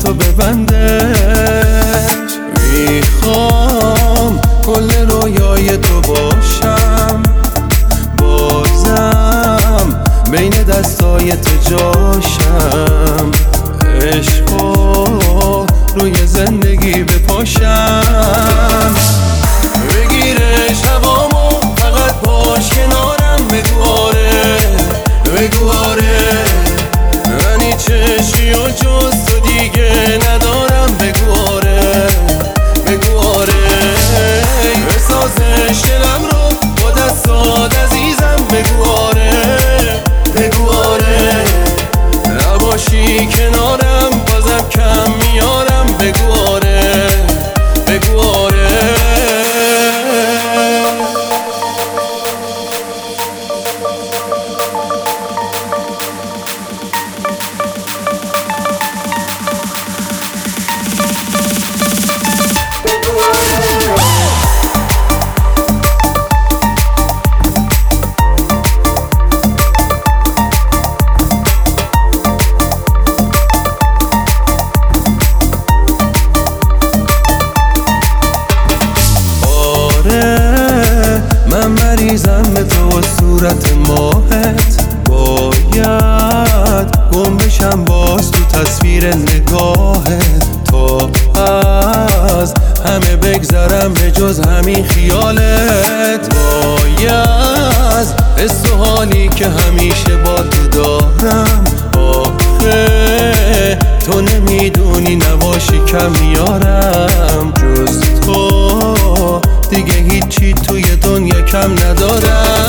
تو ببندش. میخوام کل رویای تو باشم، بازم بین دستای تو جاشم. عشقو روی زندگی بپاشم. بگیره شبامو فقط باش کنارم، بگو آره بگو آره، من چشی و جز تو دیگه ندارم. بگو آره بگو آره، بسازش دلم رو با دستات عزیزم. بگو آره بگو آره، نباشی کنارم بازم کم میارم. بگو آره بگو آره. من مریضم به تو و صورت ماهت، باید گم بشم باز تو تصویر نگاهت. تا از همه بگذرم به جز همین خیالت. باید حس و حالی که همیشه با تو دارم، آخه تو نمیدونی نباشی کم میارم. جز تو دیگه هیچی توی دنیا کم ندارم.